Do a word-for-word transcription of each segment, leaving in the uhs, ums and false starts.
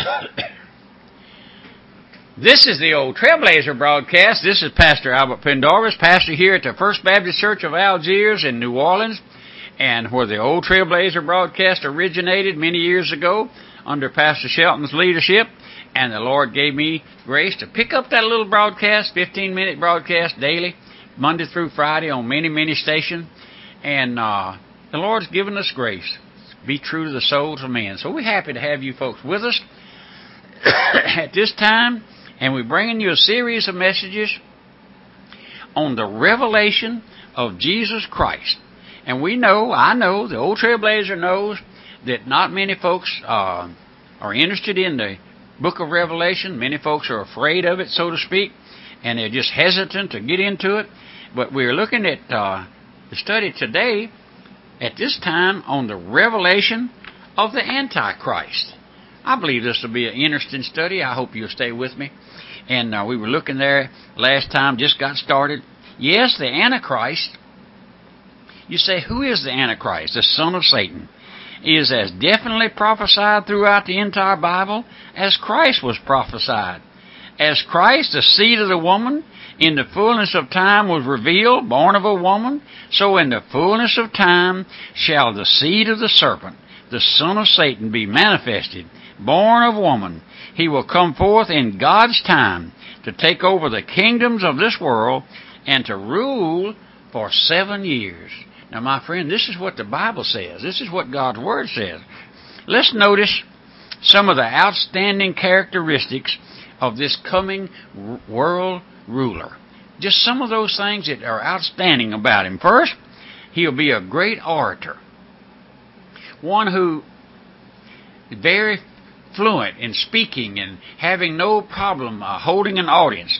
This is the Old Trailblazer broadcast. This is Pastor Albert Pendarvis, pastor here at the First Baptist Church of Algiers in New Orleans, and where the Old Trailblazer broadcast originated many years ago under Pastor Shelton's leadership. And the Lord gave me grace to pick up that little broadcast, fifteen-minute broadcast daily, Monday through Friday on many, many stations. And uh, the Lord's given us grace to be true to the souls of men. So we're happy to have you folks with us at this time. And we're bringing you a series of messages on the revelation of Jesus Christ. And we know, I know, the Old Trailblazer knows that not many folks uh, are interested in the book of Revelation. Many folks are afraid of it, so to speak, and they're just hesitant to get into it. But we're looking at uh, the study today, at this time, on the revelation of the Antichrist. I believe this will be an interesting study. I hope you'll stay with me. And uh, we were looking there last time, just got started. Yes, the Antichrist. You say, who is the Antichrist? The son of Satan. Is as definitely prophesied throughout the entire Bible as Christ was prophesied. As Christ, the seed of the woman, in the fullness of time was revealed, born of a woman, so in the fullness of time shall the seed of the serpent, the son of Satan, be manifested, born of woman. He will come forth in God's time to take over the kingdoms of this world and to rule for seven years. Now, my friend, this is what the Bible says. This is what God's Word says. Let's notice some of the outstanding characteristics of this coming world ruler. Just some of those things that are outstanding about him. First, he'll be a great orator. One who is very fluent in speaking and having no problem uh, holding an audience.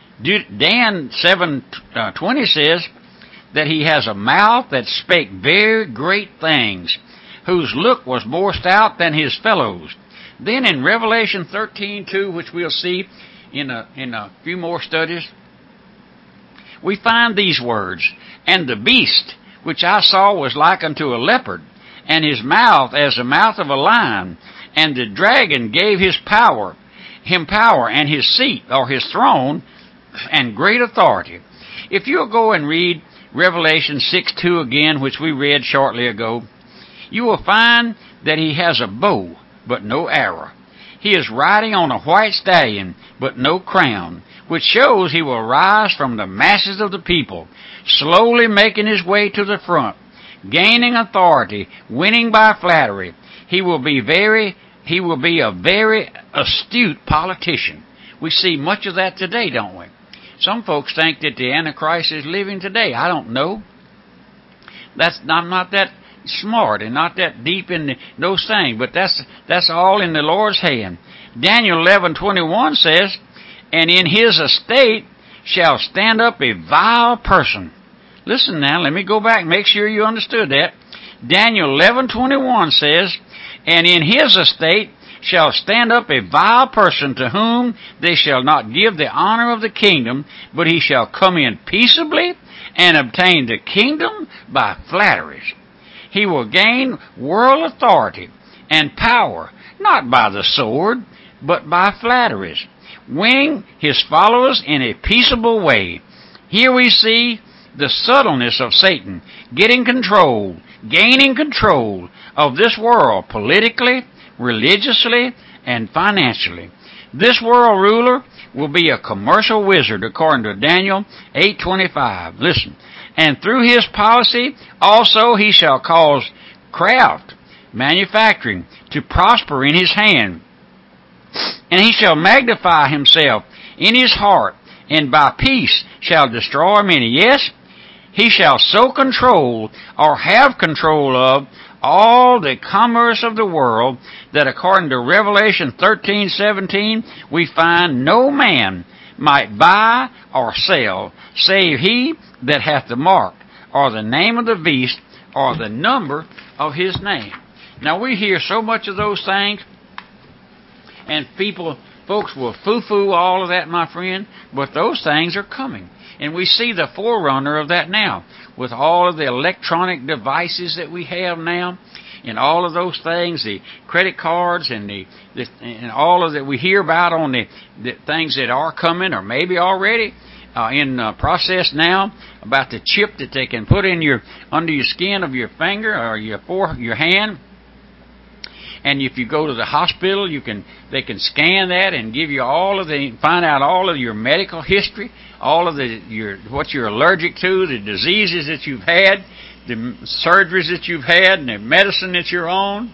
Dan seven twenty says that he has a mouth that spake very great things, whose look was more stout than his fellows. Then in Revelation thirteen two, which we'll see in a, in a few more studies, we find these words, and the beast which I saw was like unto a leopard, and his mouth as the mouth of a lion, and the dragon gave his power, him power, and his seat, or his throne, and great authority. If you'll go and read Revelation six two again, which we read shortly ago, you will find that he has a bow, but no arrow. He is riding on a white stallion, but no crown, which shows he will rise from the masses of the people, slowly making his way to the front, gaining authority, winning by flattery. He will be very, he will be a very astute politician. We see much of that today, don't we? Some folks think that the Antichrist is living today. I don't know. That's I'm not that smart and not that deep in the, those things, but that's that's all in the Lord's hand. Daniel eleven twenty-one says, and in his estate shall stand up a vile person. Listen now, let me go back and make sure you understood that. Daniel eleven twenty-one says, and in his estate shall stand up a vile person, to whom they shall not give the honor of the kingdom, but he shall come in peaceably and obtain the kingdom by flatteries. He will gain world authority and power, not by the sword, but by flatteries, winning his followers in a peaceable way. Here we see the subtleness of Satan getting control, gaining control of this world politically, religiously, and financially. This world ruler will be a commercial wizard, according to Daniel eight twenty-five. Listen. And through his policy also he shall cause craft, manufacturing, to prosper in his hand. And he shall magnify himself in his heart, and by peace shall destroy many. Yes, he shall so control or have control of all the commerce of the world that according to Revelation thirteen seventeen we find no man might buy or sell save he that hath the mark or the name of the beast or the number of his name. Now we hear so much of those things, and people, folks will foo-foo all of that, my friend, but those things are coming. And we see the forerunner of that now with all of the electronic devices that we have now. and all of those things, the credit cards and the, the and all of that we hear about on the, the things that are coming or maybe already uh, in uh, process now, about the chip that they can put in your under your skin of your finger or your for, your hand. And if you go to the hospital, you can they can scan that and give you all of the find out all of your medical history, all of the your what you're allergic to, the diseases that you've had, the surgeries that you've had, and the medicine that you're on,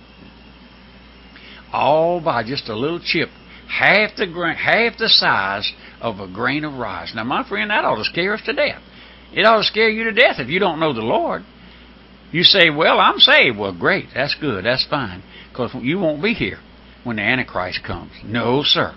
all by just a little chip, half the gra- half the size of a grain of rice. Now, my friend, that ought to scare us to death. It ought to scare you to death if you don't know the Lord. You say, "Well, I'm saved." Well, great, that's good, that's fine. Because you won't be here when the Antichrist comes. No, sir.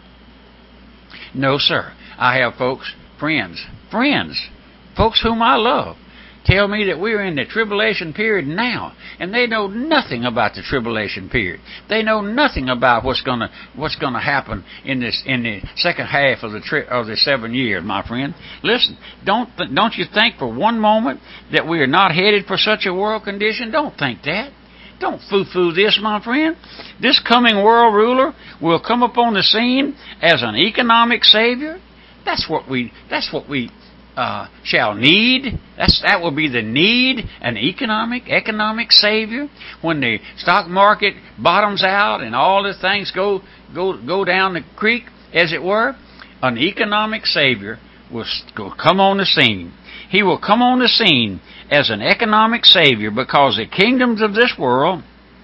No, sir. I have folks, friends, friends, folks whom I love, tell me that we're in the tribulation period now, and they know nothing about the tribulation period. They know nothing about what's gonna what's gonna happen in this in the second half of the tri- of the seven years, my friend. Listen, don't th- don't you think for one moment that we are not headed for such a world condition? Don't think that. Don't foo-foo this, my friend. This coming world ruler will come upon the scene as an economic savior. That's what we. That's what we uh, shall need. That's that will be the need. An economic, economic savior. When the stock market bottoms out and all the things go go go down the creek, as it were, an economic savior will, will come on the scene. He will come on the scene as an economic savior because the kingdoms of this world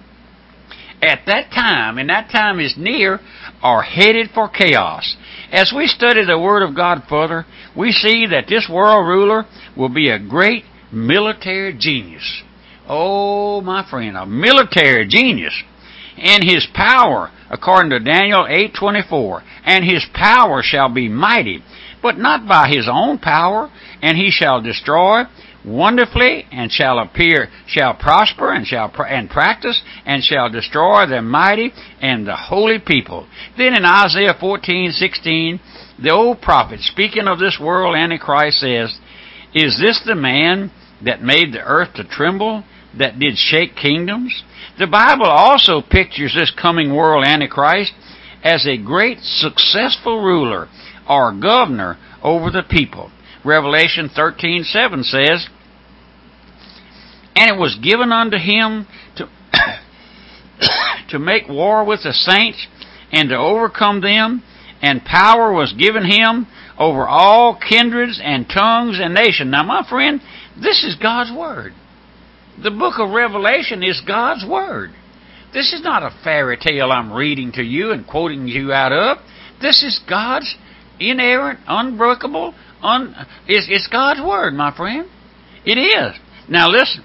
at that time, and that time is near, are headed for chaos. As we study the Word of God further, we see that this world ruler will be a great military genius. Oh, my friend, a military genius. And his power, according to Daniel eight twenty-four, and his power shall be mighty, but not by his own power, and he shall destroy wonderfully, and shall appear, shall prosper, and shall pr- and practice, and shall destroy the mighty and the holy people. Then in Isaiah fourteen sixteen, the old prophet, speaking of this world Antichrist, says, "Is this the man that made the earth to tremble, that did shake kingdoms?" The Bible also pictures this coming world Antichrist as a great successful ruler or governor over the people. Revelation thirteen seven says, "And it was given unto him to to make war with the saints and to overcome them, and power was given him over all kindreds and tongues and nations." Now, my friend, this is God's Word. The book of Revelation is God's Word. This is not a fairy tale I'm reading to you and quoting you out of. This is God's inerrant, unbreakable, un, it's, it's God's Word, my friend. It is. Now listen.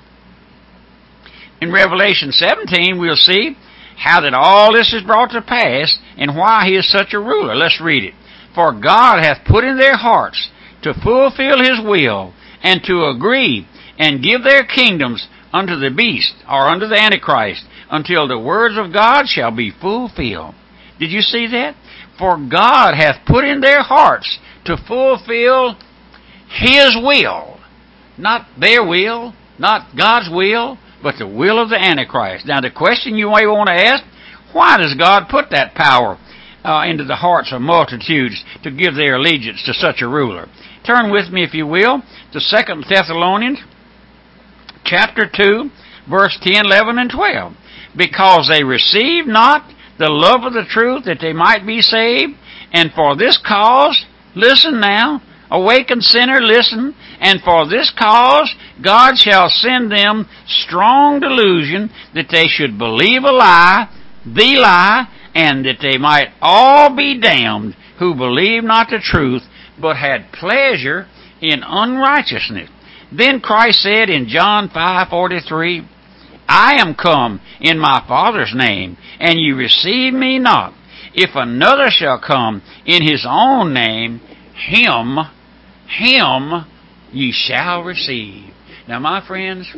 In Revelation seventeen, we'll see how that all this is brought to pass and why he is such a ruler. Let's read it. "For God hath put in their hearts to fulfill his will, and to agree, and give their kingdoms unto the beast," or unto the Antichrist, "until the words of God shall be fulfilled." Did you see that? For God hath put in their hearts to fulfill his will. Not their will, not God's will, but the will of the Antichrist. Now the question you may want to ask, why does God put that power uh, into the hearts of multitudes to give their allegiance to such a ruler? Turn with me, if you will, to Second Thessalonians chapter two, verse ten, eleven, and twelve. "Because they received not the love of the truth, that they might be saved, and for this cause," listen now, awakened sinner, listen, "and for this cause God shall send them strong delusion, that they should believe a lie, the lie, and that they might all be damned, who believe not the truth, but had pleasure in unrighteousness." Then Christ said in John five forty-three, "I am come in my Father's name, and ye receive me not. If another shall come in his own name, him, him ye shall receive." Now, my friends,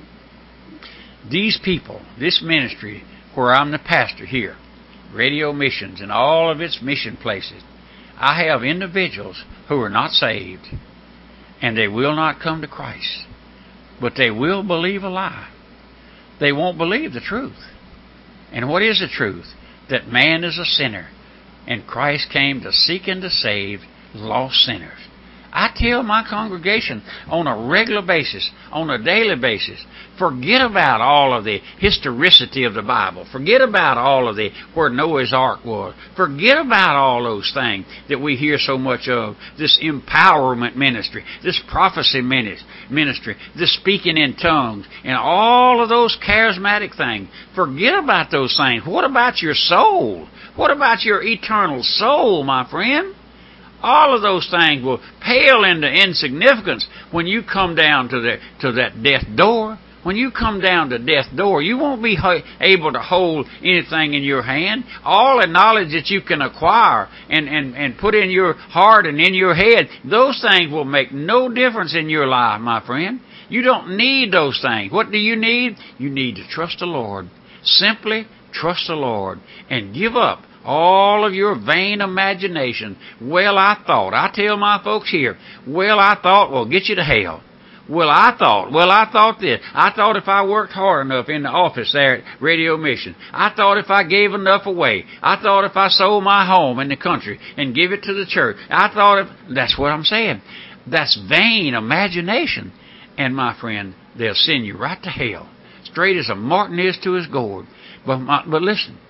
these people, this ministry, where I'm the pastor here, Radio Missions and all of its mission places, I have individuals who are not saved, and they will not come to Christ, but they will believe a lie. They won't believe the truth. And what is the truth? That man is a sinner, and Christ came to seek and to save lost sinners. I tell my congregation on a regular basis, on a daily basis, forget about all of the historicity of the Bible. Forget about all of the where Noah's Ark was. Forget about all those things that we hear so much of. This empowerment ministry, this prophecy ministry, this speaking in tongues, and all of those charismatic things. Forget about those things. What about your soul? What about your eternal soul, my friend? All of those things will pale into insignificance when you come down to the to that death door. When you come down to death door, you won't be ho- able to hold anything in your hand. All the knowledge that you can acquire and, and, and put in your heart and in your head, those things will make no difference in your life, my friend. You don't need those things. What do you need? You need to trust the Lord. Simply trust the Lord and give up all of your vain imagination. Well, I thought. I tell my folks here, well, I thought will get you to hell. Well, I thought. Well, I thought this. I thought if I worked hard enough in the office there at Radio Mission. I thought if I gave enough away. I thought if I sold my home in the country and give it to the church. I thought if... That's what I'm saying. That's vain imagination. And, my friend, they'll send you right to hell. Straight as a marten is to his gourd. But, my, but listen.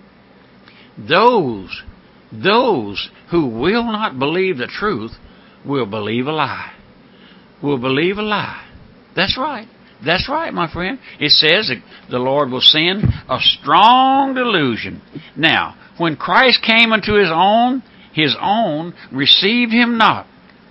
Those, those who will not believe the truth will believe a lie. Will believe a lie. That's right. That's right, my friend. It says that the Lord will send a strong delusion. Now, when Christ came unto his own, his own received him not.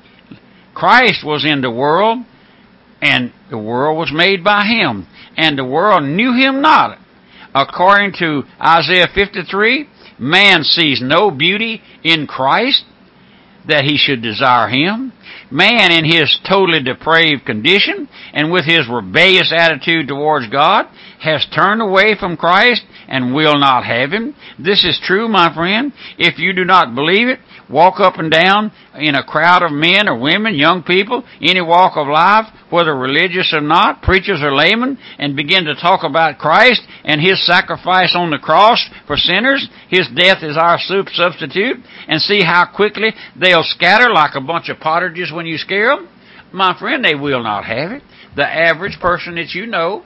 Christ was in the world, and the world was made by him, and the world knew him not. According to Isaiah fifty-three, man sees no beauty in Christ that he should desire him. Man in his totally depraved condition and with his rebellious attitude towards God has turned away from Christ and will not have him. This is true, my friend. If you do not believe it, walk up and down in a crowd of men or women, young people, any walk of life, whether religious or not, preachers or laymen, and begin to talk about Christ and his sacrifice on the cross for sinners. His death is our substitute. And see how quickly they'll scatter like a bunch of partridges when you scare them. My friend, they will not have it. The average person that you know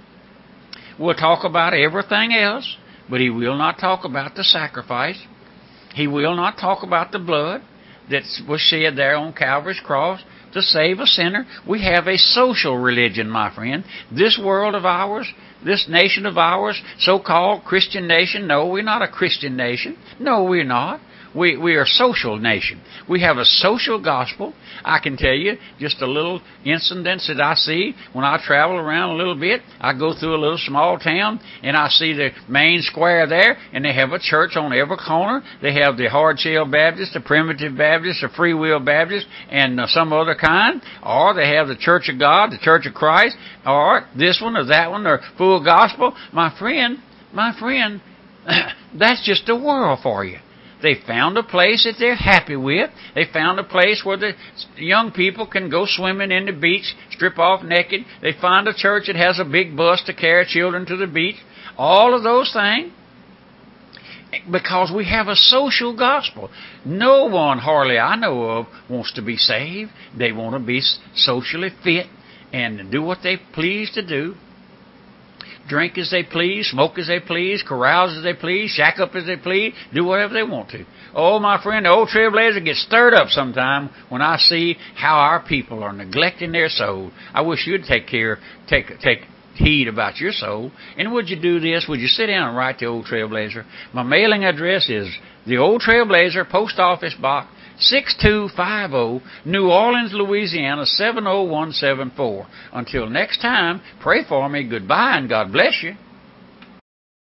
will talk about everything else, but he will not talk about the sacrifice. He will not talk about the blood that was shed there on Calvary's cross to save a sinner. We have a social religion, my friend. This world of ours, this nation of ours, so-called Christian nation, no, we're not a Christian nation. No, we're not. We we are a social nation. We have a social gospel. I can tell you just a little incidents that I see when I travel around a little bit. I go through a little small town and I see the main square there, and they have a church on every corner. They have the Hard Shell Baptist, the Primitive Baptist, the Free Will Baptist, and uh, some other kind. Or they have the Church of God, the Church of Christ, or this one or that one, or full gospel. My friend, my friend, that's just the world for you. They found a place that they're happy with. They found a place where the young people can go swimming in the beach, strip off naked. They find a church that has a big bus to carry children to the beach. All of those things. Because we have a social gospel. No one, hardly I know of, wants to be saved. They want to be socially fit and do what they please to do. Drink as they please, smoke as they please, carouse as they please, shack up as they please, do whatever they want to. Oh, my friend, the old trailblazer gets stirred up sometime when I see how our people are neglecting their soul. I wish you'd take care, take take heed about your soul. And would you do this? Would you sit down and write the Old Trailblazer? My mailing address is the Old Trailblazer, Post Office Box six two five zero, New Orleans, Louisiana, seven oh one seven four. Until next time, pray for me. Goodbye and God bless you.